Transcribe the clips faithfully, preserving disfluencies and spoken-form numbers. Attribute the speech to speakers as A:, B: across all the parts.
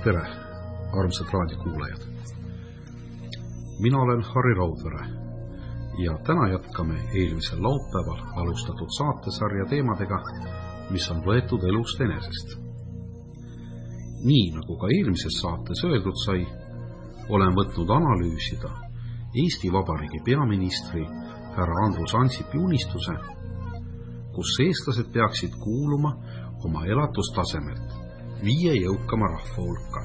A: Tere, armsad raadiokuulajad. Mina olen Harri Raudvere ja täna jätkame eelmisel laupäeval alustatud saatesarja teemadega, mis on võetud elust enesest. Nii nagu ka eelmises saates öeldud sai, olen võtnud analüüsida Eesti Vabariigi peaministri härra Andrus Ansipi unistuse, kus eestlased peaksid kuuluma oma elatustasemelt viie jõukama rahva hulka.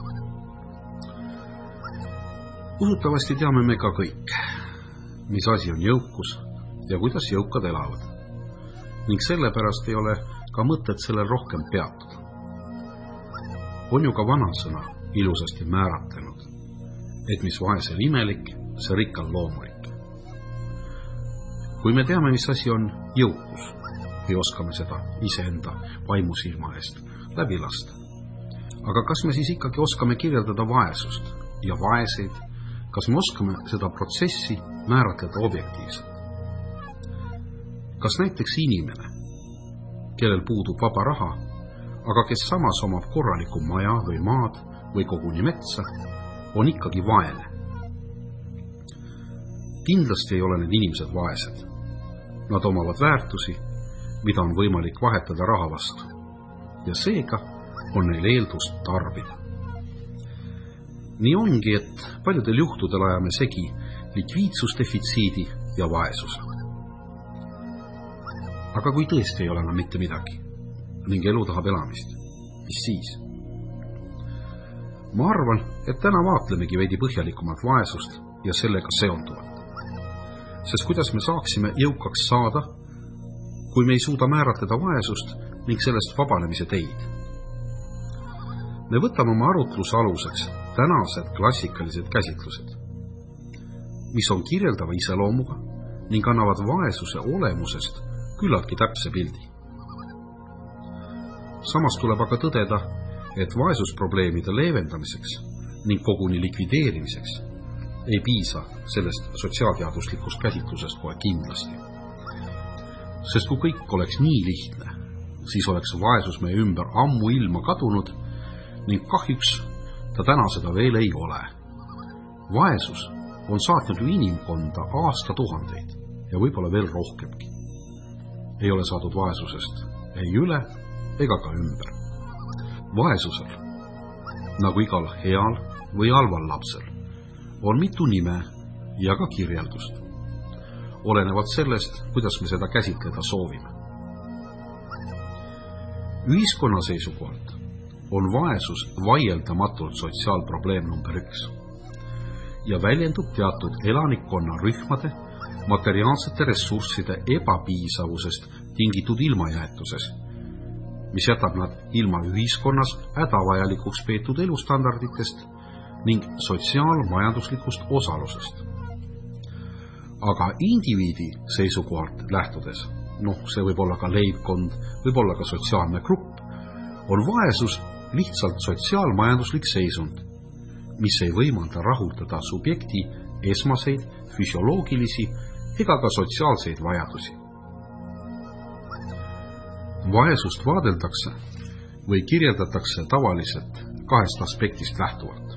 A: Usutavasti teame me ka kõik, mis asi on jõukus ja kuidas jõukad elavad, ning sellepärast ei ole ka mõtet sellel rohkem peatuda. On ju ka vanasõna ilusasti määratlenud, et mis vaesel imelik, see rikkal loomulik. Kui me teame, mis asi on jõukus, või oskame seda iseenda vaimusilma eest läbi lasta. Aga kas me siis ikkagi oskame kirjeldada vaesust ja vaeseid, kas me oskame seda protsessi määratleda objektiivselt? Kas näiteks inimene, kellel puudub vaba raha, aga kes samas omab korraliku maja või maad või koguni metsa, on ikkagi vaene? Kindlasti ei ole need inimesed vaesed. Nad omavad väärtusi, mida on võimalik vahetada raha vastu, ja seega on neil eeldust tarbida. Nii ongi, et paljudel juhtudel ajame segi likviidsusdefitsiidi ja vaesuse. Aga kui tõesti ei ole enam mitte midagi ning elu tahab elamist, mis siis? Ma arvan, et täna vaatlemegi veidi põhjalikumalt vaesust ja sellega seonduvat. Sest kuidas me saaksime jõukaks saada, kui me ei suuda määratleda vaesust ning sellest vabanemise teid? Me võtame oma arutluse aluseks tänased klassikalised käsitlused, mis on kirjeldava iseloomuga ning annavad vaesuse olemusest küllaltki täpse pildi. Samas tuleb aga tõdeda, et vaesusprobleemide leevendamiseks ning koguni likvideerimiseks ei piisa sellest sotsiaalteaduslikust käsitlusest kohe kindlasti. Sest kui kõik oleks nii lihtne, siis oleks vaesus meie ümber ammu ilma kadunud ning kahjuks ta täna seda veel ei ole. Vaesus on saatnud ju inimkonda aastatuhandeid ja võib-olla veel rohkemgi. Ei ole saadud vaesusest ei üle ega ka ümber. Vaesusel, nagu igal heal või halval lapsel, on mitu nime ja ka kirjeldust, olenevalt sellest, kuidas me seda käsitleda soovime. Ühiskonna seisukohalt on vaesus vaieldamatult sotsiaalprobleem number üks ja väljendub teatud elanikkonna rühmade materiaalsete ressursside ebapiisavusest tingitud ilmajäetuses, mis jätab nad ilma ühiskonnas hädavajalikuks peetud elustandarditest ning sotsiaalmajanduslikust osalusest. Aga indiviidi seisukohalt lähtudes, noh, see võib olla ka leibkond, võib olla ka sotsiaalne grupp, on vaesus lihtsalt sotsiaalmajanduslik seisund, mis ei võimalda rahuldada subjekti esmaseid füsioloogilisi ega ka sotsiaalseid vajadusi. Vaesust vaadeldakse või kirjeldatakse tavaliselt kahest aspektist lähtuvalt.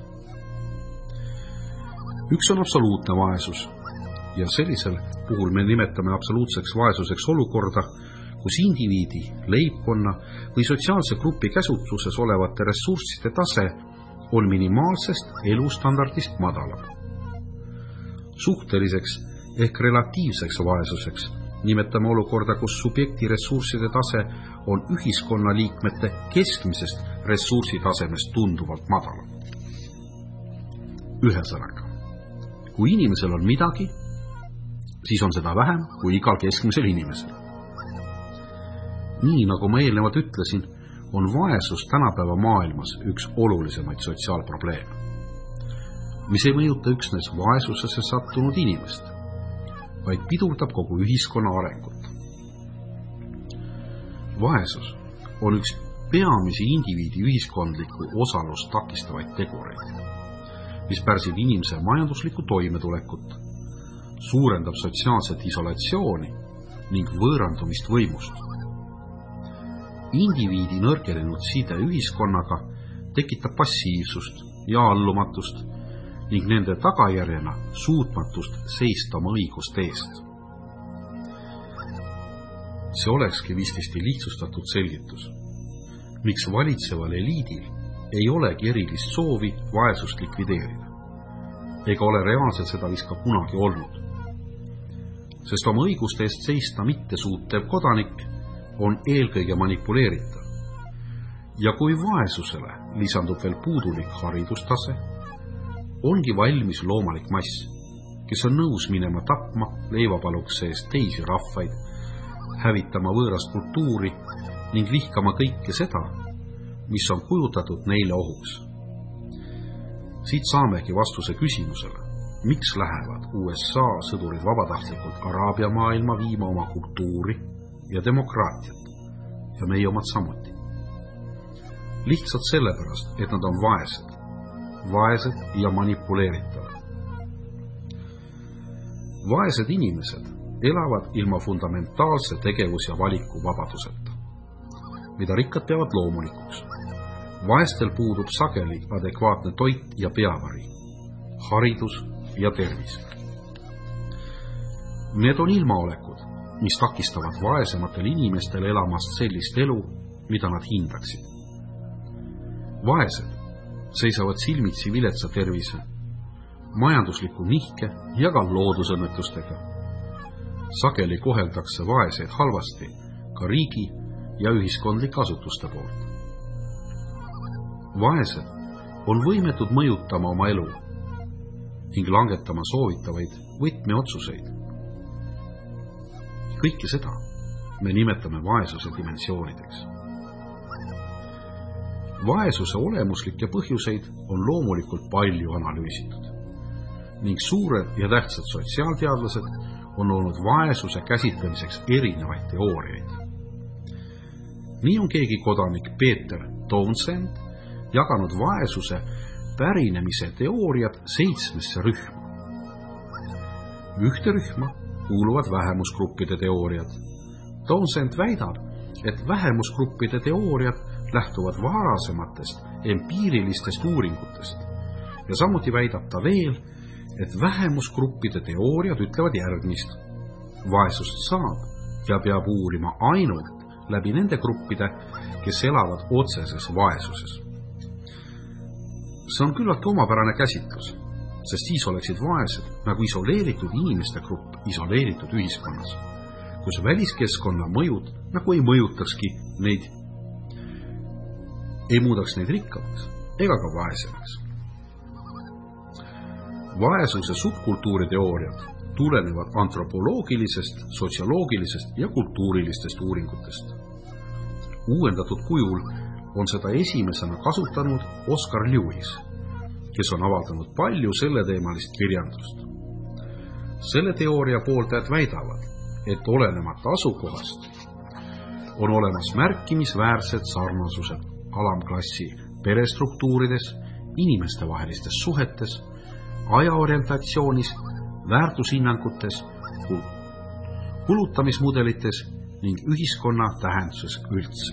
A: Üks on absoluutne vaesus ja sellisel puhul me nimetame absoluutseks vaesuseks olukorda, kus indiviidi, leibkonna või sotsiaalse grupi käsutuses olevate ressursside tase on minimaalsest elustandardist madalam. Suhteliseks ehk relatiivseks vaesuseks nimetame olukorda, kus subjekti ressursside tase on ühiskonna liikmete keskmisest ressursitasemest tunduvalt madalam. Ühesõnaga, kui inimesel on midagi, siis on seda vähem kui igal keskmisel inimesel. Nii nagu ma eelnevalt ütlesin, on vaesus tänapäeva maailmas üks olulisemaid sotsiaalprobleeme, mis ei mõjuta üksnes vaesusesse sattunud inimest, vaid pidurdab kogu ühiskonna arengut. Vaesus on üks peamisi indiviidi ühiskondliku osalust takistavaid tegureid, mis pärsib inimese majanduslikku toimetulekut, suurendab sotsiaalset isolatsiooni ning võõrandumist võimust. Indiviidi nõrgenenud side ühiskonnaga tekitab passiivsust ja allumatust ning nende tagajärjena suutmatust seista oma õiguste eest. See olekski vististi lihtsustatud selgitus, miks valitseval eliidil ei olegi erilist soovi vaesust likvideerida, ega ole reaalselt seda vist ka kunagi olnud. Sest oma õiguste eest seista mitte suutev kodanik on eelkõige manipuleeritav. Ja kui vaesusele lisandub veel puudulik haridustase, ongi valmis loomalik mass, kes on nõus minema tapma leivapalukse eest teisi rahvaid, hävitama võõrast kultuuri ning vihkama kõike seda, mis on kujutatud neile ohuks. Siit saamegi vastuse küsimusele, miks lähevad U S A sõdurid vabatahtlikult Araabia maailma viima oma kultuuri ja demokraatiat ja meie omad samuti. Lihtsalt sellepärast, et nad on vaesed, vaesed ja manipuleeritavad. Vaesed inimesed elavad ilma fundamentaalse tegevus- ja valiku vabaduseta, mida rikkad peavad loomulikuks. Vaestel puudub sageli adekvaatne toit ja peavari, haridus ja tervis. Need on ilmaolekud, mis takistavad vaesematel inimestel elamast sellist elu, mida nad hindaksid. Vaesed seisavad silmitsi viletsa tervise, majandusliku nihke ja ka loodusõnnetustega. Sageli koheldakse vaeseid halvasti ka riigi ja ühiskondlike asutuste poolt. Vaesed on võimetud mõjutama oma elu ning langetama soovitavaid võtmeotsuseid. Kõike seda me nimetame vaesuse dimensioonideks. Vaesuse olemuslikke põhjuseid on loomulikult palju analüüsitud ning suured ja tähtsad sotsiaalteadlased on olnud vaesuse käsitlemiseks erinevaid teooriaid. Nii on keegi kodanik Peter Townsend jaganud vaesuse pärinemise teooriat seitsmesse rühma. Ühte rühma kuuluvad vähemusgruppide teooriad. Townsend väidab, et vähemusgruppide teooriad lähtuvad varasematest empiirilistest uuringutest ja samuti väidab ta veel, et vähemusgruppide teooriad ütlevad järgmist. Vaesust saab ja peab uurima ainult läbi nende gruppide, kes elavad otseses vaesuses. See on küllaltki omapärane käsitlus, sest siis oleksid vaesed nagu isoleeritud inimeste grupp isoleeritud ühiskonnas, kus väliskeskkonna mõjud nagu ei mõjutakski neid, ei muudaks neid rikkamaks ega ka vaesemaks. Vaesuse subkultuuriteooriad tulenevad antropoloogilisest, sotsioloogilisest ja kultuurilistest uuringutest. Uuendatud kujul on seda esimesena kasutanud Oscar Lewis, kes on avaldanud palju selleteemalist kirjandust. Selle teooria pooldajad väidavad, et olenemata asukohast on olemas märkimisväärsed sarnasused alamklassi perestruktuurides, inimestevahelistes suhetes, ajaorientatsioonis, väärtushinnangutes, kulutamismudelites ning ühiskonna tähenduses üldse.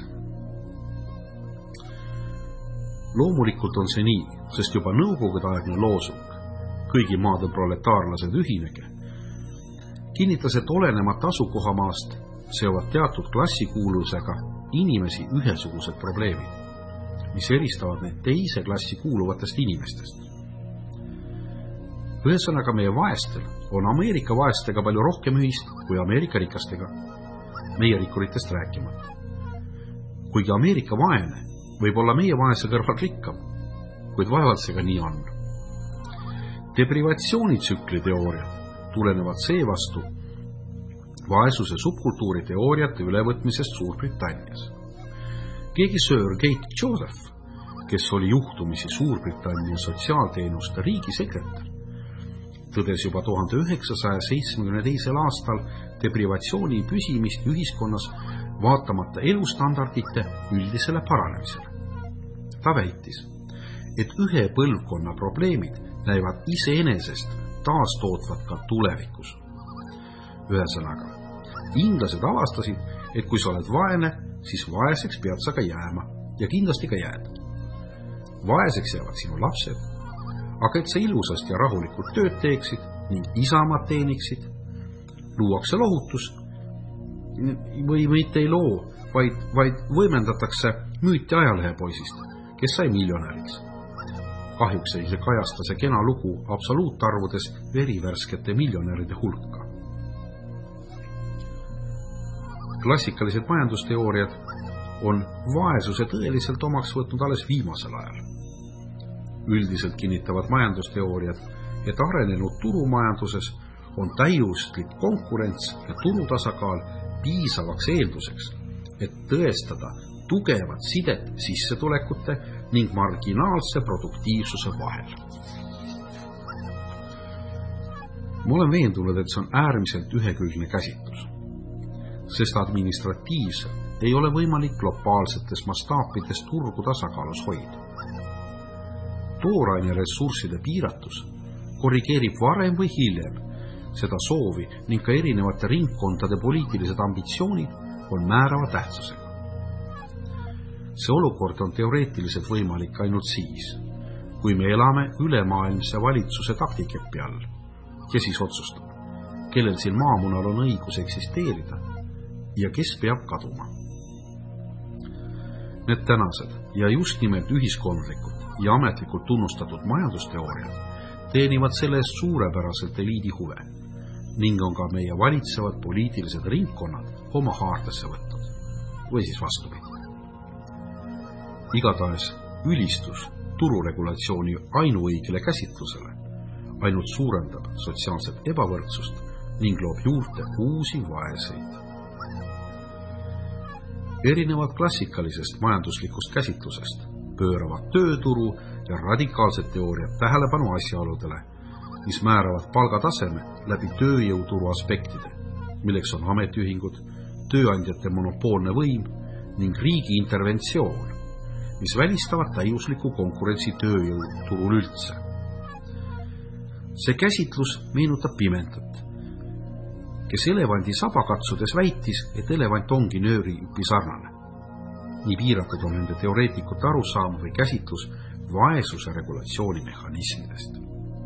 A: Loomulikult on see nii, sest juba nõukogudeaegne loosung kõigi maade proletaarlased ühinege kinnitas, et olenemata asukohamaast seovad teatud klassikuuluvusega inimesi ühesugused probleemid, mis eristavad neid teise klassi kuuluvatest inimestest. Ühesõnaga meie vaestel on Ameerika vaestega palju rohkem ühist kui Ameerika rikastega, meie rikkuritest rääkimata. Kuigi Ameerika vaene võib olla meie vaese kõrval rikkam, kuid vaevalt see ka nii on. Deprivatsioonitsükli teooriad tulenevad seevastu vaesuse subkultuuri teooriate ülevõtmisest Suurbritannias. Keegi Sir Kate Joseph, kes oli juhtumisi Suurbritannia sotsiaalteenuste riigisekretär, tõdes juba tuhande üheksasaja seitsmekümne teisel aastal deprivatsiooni püsimist ühiskonnas vaatamata elustandardite üldisele paranemisele. Ta väitis, et ühe põlvkonna probleemid näivad iseenesest taastootvat ka tulevikus. Ühesõnaga, inglased avastasid, et kui sa oled vaene, siis vaeseks pead sa ka jääma ja kindlasti ka jääd. vaeseks jäävad sinu lapsed, aga et sa ilusasti ja rahulikult tööd teeksid ning isamaad teeniksid, luuakse lohutus või mitte ei loo, vaid, vaid võimendatakse müüti ajalehepoisist, kes sai miljonäriks. Kahjuks ei see kajasta see kena lugu absoluutarvudes verivärskete miljonäride hulka. Klassikalised majandusteooriad on vaesuse tõeliselt omaks võtnud alles viimasel ajal. Üldiselt kinnitavad majandusteooriad, et arenenud turumajanduses on täiuslik konkurents ja turutasakaal piisavaks eelduseks, et tõestada tugevat sidet sissetulekute ning marginaalse produktiivsuse vahel. Ma olen veendunud, et see on äärmiselt ühekülgne käsitlus, sest administratiivselt ei ole võimalik globaalsetes mastaapides turgu tasakaalus hoida. Tooraine ressursside piiratus korrigeerib varem või hiljem seda soovi ning ka erinevate ringkondade poliitilised ambitsioonid on määrava tähtsusega. See olukord on teoreetiliselt võimalik ainult siis, kui me elame ülemaailmse valitsuse taktikepi all, kes siis otsustab, kellel siin maamunal on õigus eksisteerida ja kes peab kaduma. Need tänased ja just nimelt ühiskondlikud ja ametlikult tunnustatud majandusteooriad teenivad selle eest suurepäraselt eliidi huve ning on ka meie valitsevad poliitilised ringkonnad oma haardesse võtnud või siis vastupidi. Igatahes ülistus tururegulatsiooni ainuõigele käsitlusele ainult suurendab sotsiaalset ebavõrdsust ning loob juurde uusi vaeseid. Erinevad klassikalisest majanduslikust käsitlusest pööravad tööturu ja radikaalsed teooriad tähelepanu asjaoludele, mis määravad palgataseme läbi tööjõuturu aspektide, milleks on ametiühingud, tööandjate monopoolne võim ning riigi interventsioon, mis välistavad täiusliku konkurentsi tööjõuturul üldse. See käsitlus meenutab Pimentat, kes elevandi saba katsudes väitis, et elevant ongi nööriüpi sarnane. Nii piiratud on nende teoreetikute arusaam või käsitlus vaesuse regulatsiooni mehhanismidest.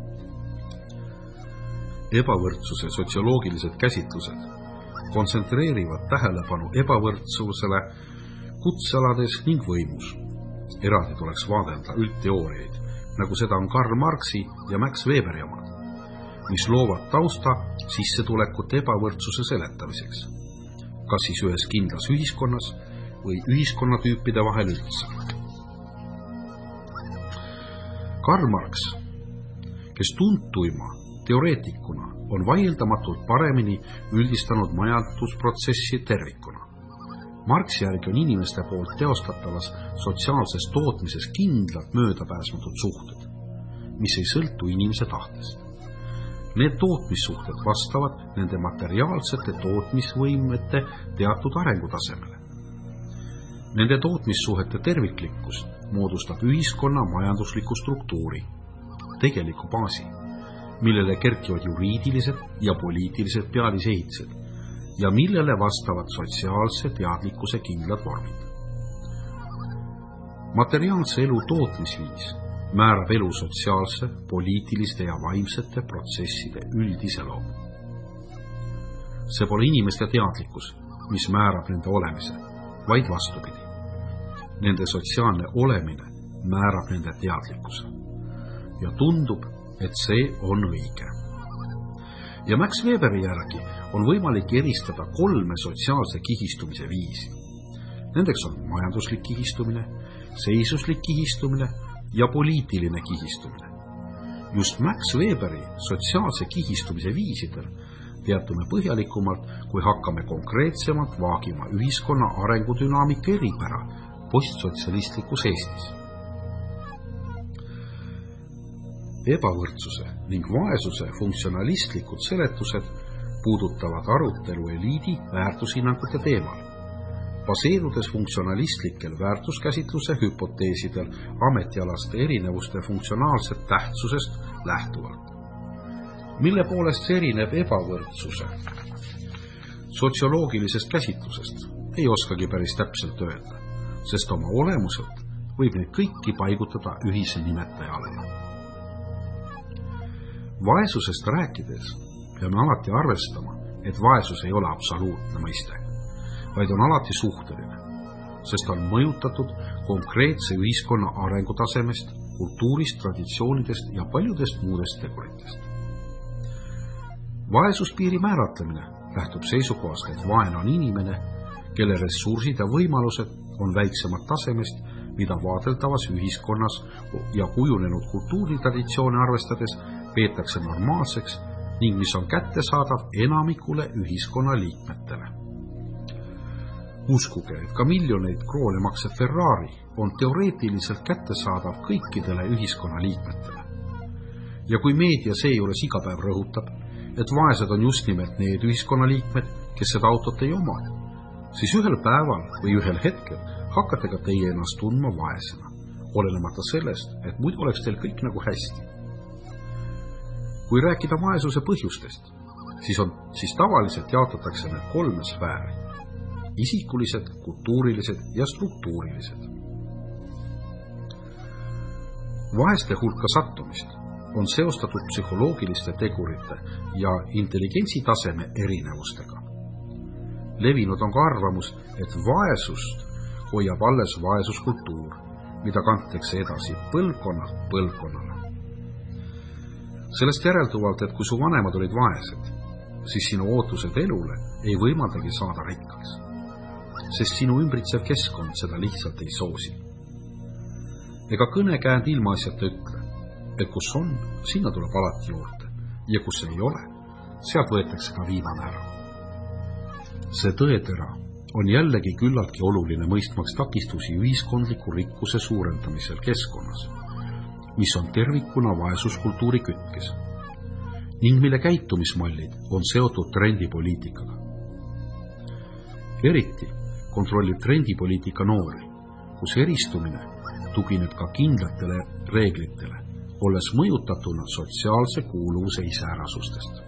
A: Ebavõrdsuse sotsioloogilised käsitlused kontsentreerivad tähelepanu ebavõrdsusele kutsealades ning võimus. Eraldi tuleks vaadelda üldteooriaid, nagu seda on Karl Marxi ja Max Weberi omad, mis loovad tausta sissetulekute ebavõrdsuse seletamiseks, kas siis ühes kindlas ühiskonnas või ühiskonnatüüpide vahel üldse. Karl Marx, kes tuntuima teoreetikuna on vaieldamatult paremini üldistanud majandusprotsessi tervikuna. Marxi järgi on inimeste poolt teostatavas sotsiaalses tootmises kindlalt möödapääsmatud suhted, mis ei sõltu inimese tahtest. Need tootmissuhted vastavad nende materiaalsete tootmisvõimete teatud arengutasemele. Nende tootmissuhete terviklikkus moodustab ühiskonna majandusliku struktuuri, tegeliku baasi, millele kerkivad juriidilised ja poliitilised pealisehitised ja millele vastavad sotsiaalse teadlikkuse kindlad vormid. Materiaalse elu tootmisviis määrab elu sotsiaalse, poliitiliste ja vaimsete protsesside üldiseloomu. See pole inimeste teadlikkus, mis määrab nende olemise, vaid vastupidi. Nende sotsiaalne olemine määrab nende teadlikkuse. Ja tundub, et see on õige. Ja Max Weberi järgi on võimalik eristada kolme sotsiaalse kihistumise viisi. Nendeks on majanduslik kihistumine, seisuslik kihistumine ja poliitiline kihistumine. Just Max Weberi sotsiaalse kihistumise viisidel teatume põhjalikumalt, kui hakkame konkreetsemalt vaagima ühiskonna arengudünaamika eripära postsotsialistlikus Eestis. Ebavõrdsuse ning vaesuse funktsionalistlikud seletused puudutavad arutelu eliidi väärtushinnangute teemal, baseerudes funktsionalistlikel väärtuskäsitluse hüpoteesidel ametialaste erinevuste funktsionaalset tähtsusest lähtuvalt. Mille poolest see erineb ebavõrdsuse sotsioloogilisest käsitlusest, ei oskagi päris täpselt öelda, sest oma olemuselt võib neid kõiki paigutada ühise nimetaja alla. Vaesusest rääkides peame alati arvestama, et vaesus ei ole absoluutne mõiste, vaid on alati suhteline, sest on mõjutatud konkreetse ühiskonna arengutasemest, kultuurist, traditsioonidest ja paljudest muudest teguritest. Vaesuspiiri määratlemine lähtub seisukohast, et vaene on inimene, kelle ressursid ja võimalused on väiksemad tasemest, mida vaadeldavas ühiskonnas ja kujunenud kultuuritraditsioone arvestades peetakse normaalseks ning mis on kättesaadav enamikule ühiskonna liikmetele. Uskuge, et ka miljoneid kroone maksev Ferrari on teoreetiliselt kättesaadav kõikidele ühiskonna liikmetele. Ja kui meedia seejuures iga päev rõhutab, et vaesed on just nimelt need ühiskonnaliikmed, kes seda autot ei oma, siis ühel päeval või ühel hetkel hakkate ka teie ennast tundma vaesena, olenemata sellest, et muidu oleks teil kõik nagu hästi. Kui rääkida vaesuse põhjustest, siis, on, siis tavaliselt jaotatakse need kolme sfääri: isikulised, kultuurilised ja struktuurilised. Vaeste hulka sattumist on seostatud psühholoogiliste tegurite ja intelligentsi taseme erinevustega. Levinud on ka arvamus, et vaesust hoiab alles vaesuskultuur, mida kantakse edasi põlvkonnalt põlvkonnale. Sellest järelduvalt, et kui su vanemad olid vaesed, siis sinu ootused elule ei võimaldagi saada rikkaks, sest sinu ümbritsev keskkond seda lihtsalt ei soosi. Ega kõnekäänd ilmaasjata ütle, et kus on, sinna tuleb alati juurde, ja kus ei ole, sealt võetakse ka viimane ära. See tõetera on jällegi küllaltki oluline mõistmaks takistusi ühiskondliku rikkuse suurendamisel keskkonnas, mis on tervikuna vaesuskultuuri kütkes ning mille käitumismallid on seotud trendipoliitikaga. Eriti kontrollib trendipoliitika noori, kus eristumine tugineb ka kindlatele reeglitele, olles mõjutatuna sotsiaalse kuuluvuse iseärasustest.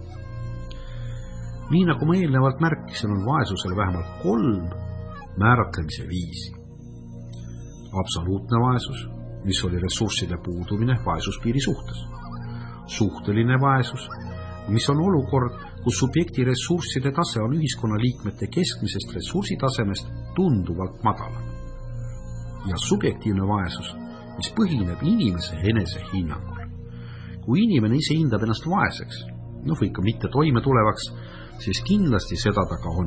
A: Nii nagu ma eelnevalt märkisin, on vaesusel vähemalt kolm määratlemise viisi. Absoluutne vaesus, mis oli ressursside puudumine vaesuspiiri suhtes. Suhteline vaesus, mis on olukord, kus subjekti ressursside tase on ühiskonnaliikmete keskmisest ressursitasemest tunduvalt madalam. Ja subjektiivne vaesus, mis põhineb inimese enese hinnangul. Kui inimene ise hindab ennast vaeseks, noh või ikka mitte toime tulevaks, siis kindlasti seda ta ka on.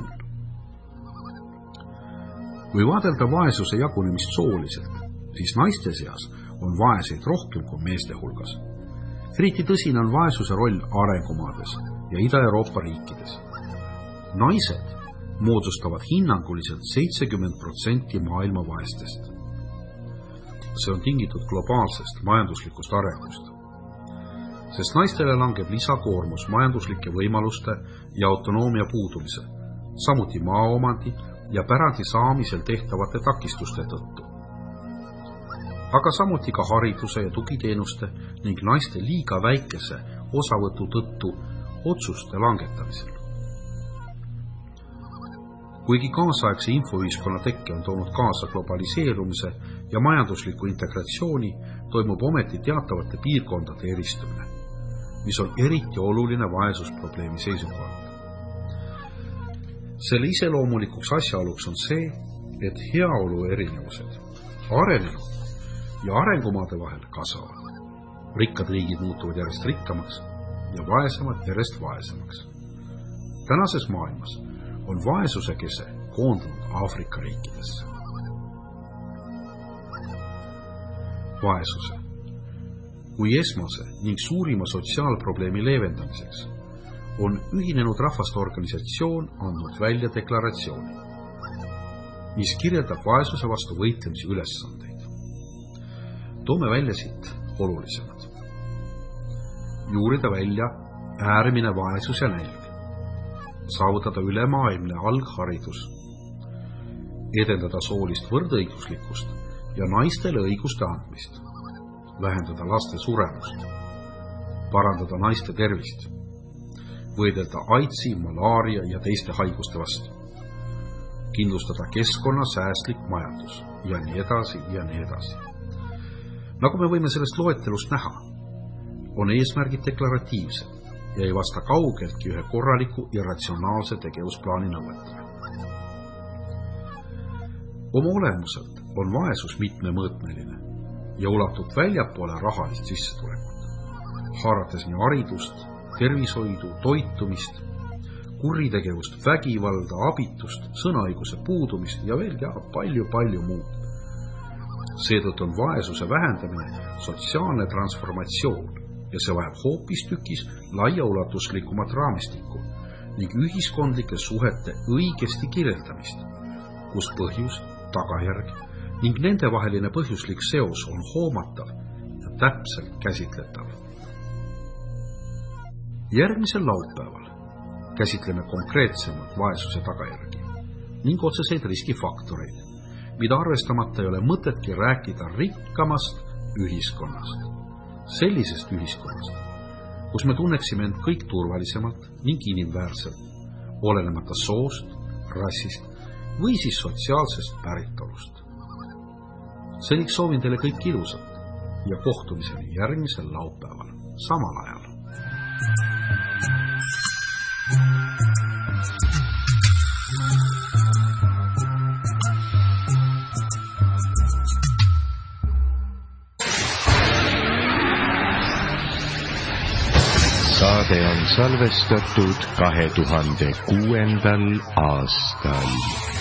A: Kui vaadelda vaesuse jagunemist sooliselt, siis naiste seas on vaeseid rohkem kui meeste hulgas. Eriti tõsine on vaesuse roll arengumaades ja Ida-Euroopa riikides. Naised moodustavad hinnanguliselt seitsekümmend protsenti maailma vaestest. See on tingitud globaalsest majanduslikust arengust, sest naistele langeb lisakoormus majanduslike võimaluste ja autonoomia puudumise, samuti maaomandi ja pärandi saamisel tehtavate takistuste tõttu. Aga samuti ka hariduse ja tugiteenuste ning naiste liiga väikese osavõtu tõttu otsuste langetamisel. Kuigi kaasaegse infoühiskonna tekke on toonud kaasa globaliseerumise ja majandusliku integratsiooni, toimub ometi teatavate piirkondade eristumine, mis on eriti oluline vaesusprobleemi seisukohalt. Selle iseloomulikuks asjaoluks on see, et heaolu erinevused arenenud ja arengumaade vahel kasvavad. Rikkad riigid muutuvad järjest rikkamaks ja vaesemad järjest vaesemaks. Tänases maailmas on vaesuse kese koondunud Aafrika riikidesse. Vaesuse kui esmase ning suurima sotsiaalprobleemi leevendamiseks on Ühinenud Rahvaste Organisatsioon andnud välja deklaratsiooni, mis kirjeldab vaesuse vastu võitlemise ülesandeid. Toome välja siit olulisemad. Juurida välja äärmine vaesus ja nälg, saavutada ülemaailmne algharidus, edendada soolist võrdõiguslikkust ja naistele õiguste andmist, vähendada laste suremust, parandada naiste tervist, võidelda aidsi, malaaria ja teiste haiguste vastu, kindlustada keskkonna säästlik majandus ja nii edasi ja nii edasi. Nagu me võime sellest loetelust näha, on eesmärgid deklaratiivsed ja ei vasta kaugeltki ühe korraliku ja ratsionaalse tegevusplaani nõuetele. Oma olemuselt on vaesus mitmemõõtmeline ja ulatub väljapoole rahalist sissetulekut, haarates nii haridust, tervishoidu, toitumist, kuritegevust, vägivalda, abitust, sõnaõiguse puudumist ja veelgi palju-palju muud. Seetõttu on vaesuse vähendamine sotsiaalne transformatsioon ja see vajab hoopistükis laiaulatuslikumat raamistikku ning ühiskondlike suhete õigesti kirjeldamist, kus põhjus, tagajärg ning nende vaheline põhjuslik seos on hoomatav ja täpselt käsitletav. Järgmisel laupäeval käsitleme konkreetsemalt vaesuse tagajärgi ning otseseid riskifaktoreid, mida arvestamata ei ole mõtetki rääkida rikkamast ühiskonnast. Sellisest ühiskonnast, kus me tunneksime end kõik turvalisemalt ning inimväärselt, olenemata soost, rassist või siis sotsiaalsest päritolust. Seniks soovin teile kõik ilusat ja kohtumiseni järgmisel laupäeval, samal ajal.
B: Saade on salvestatud kahe tuhande kuuendal aastal.